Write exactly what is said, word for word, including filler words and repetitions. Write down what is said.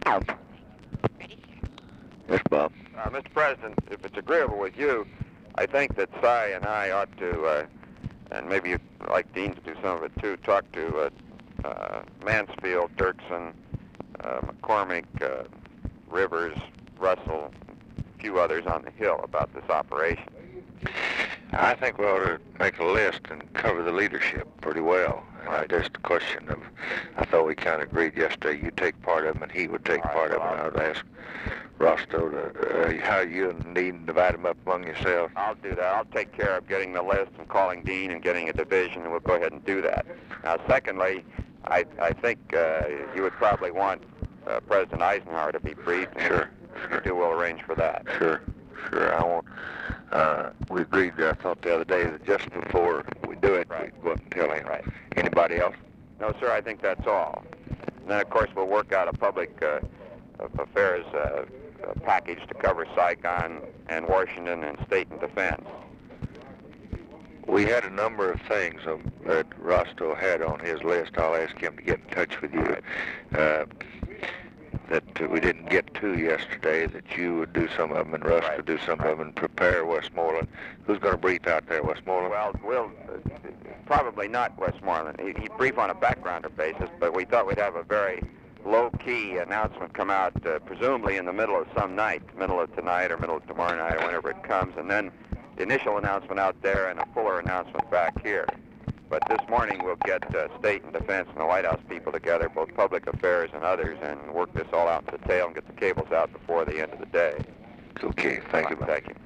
Yes, Bob. Uh, Mister President, if it's agreeable with you, I think that Cy and I ought to, uh, and maybe you'd like Dean to do some of it too, talk to uh, uh, Mansfield, Dirksen, uh, McCormick, uh, Rivers, Russell, a few others on the Hill about this operation. I think we ought to make a list and cover the leadership pretty well. And Right. I just a question of, I thought we kind of agreed yesterday you take part of them and he would take All right, part well, of them. I would ask Rostow to, uh, how you and Dean divide them up among yourselves. I'll do that. I'll take care of getting the list and calling Dean and getting a division, and we'll go ahead and do that. Now, secondly, I, I think uh, you would probably want uh, President Eisenhower to be briefed. and Sure, If sure. you do, we'll arrange for that. Sure, sure. I won't. Uh, we agreed, I thought the other day, that just before we do it, Right. we'd go up and tell him. Right. Anybody else? No, sir, I think that's all. And then, of course, we'll work out a public uh, affairs uh, uh, package to cover Saigon and Washington and state and defense. We had a number of things um, that Rostow had on his list. I'll ask him to get in touch with you. Uh, that uh, we didn't get to yesterday, that you would do some of them and Russ Right. would do some Right. of them and prepare Westmoreland. Who's going to brief out there, Westmoreland? Well, we'll uh, probably not Westmoreland. He, he'd brief on a backgrounder basis, but we thought we'd have a very low-key announcement come out, uh, presumably in the middle of some night, middle of tonight or middle of tomorrow night or whenever it comes, and then the initial announcement out there and a fuller announcement back here. But this morning we'll get uh, state and defense and the White House people together, both public affairs and others, and work this all out in detail and get the cables out before the end of the day. Okay, thank you. Thank you.